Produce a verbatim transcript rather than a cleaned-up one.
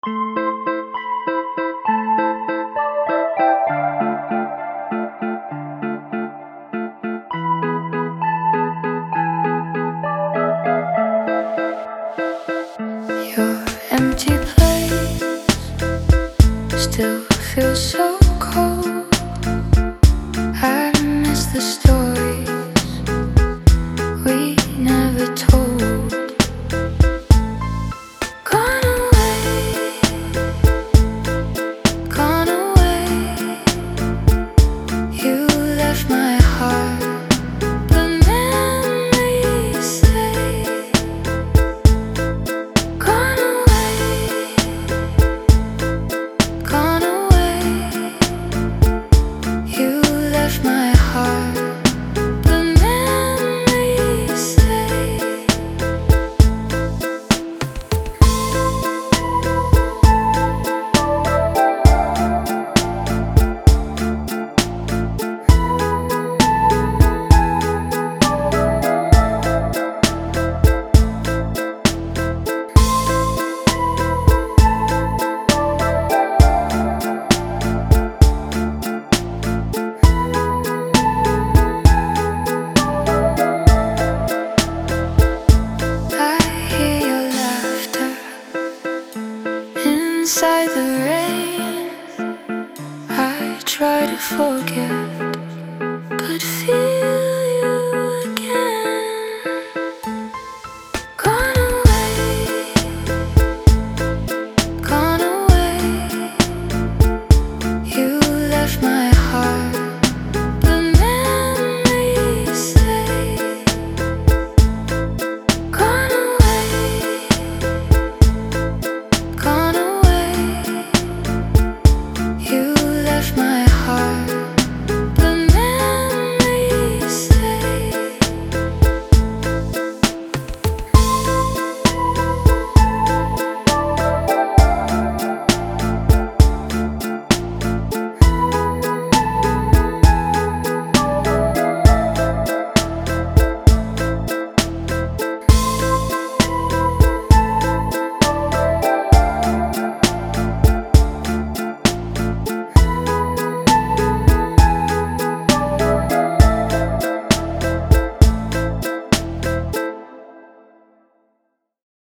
Your empty place still feels so cold. I miss the stories we never told. Gone away, gone away. You left my heart, but memories stay. Gone away, gone away. You left my heart, but memories stay. I hear your laughter inside the rain. I try to forget,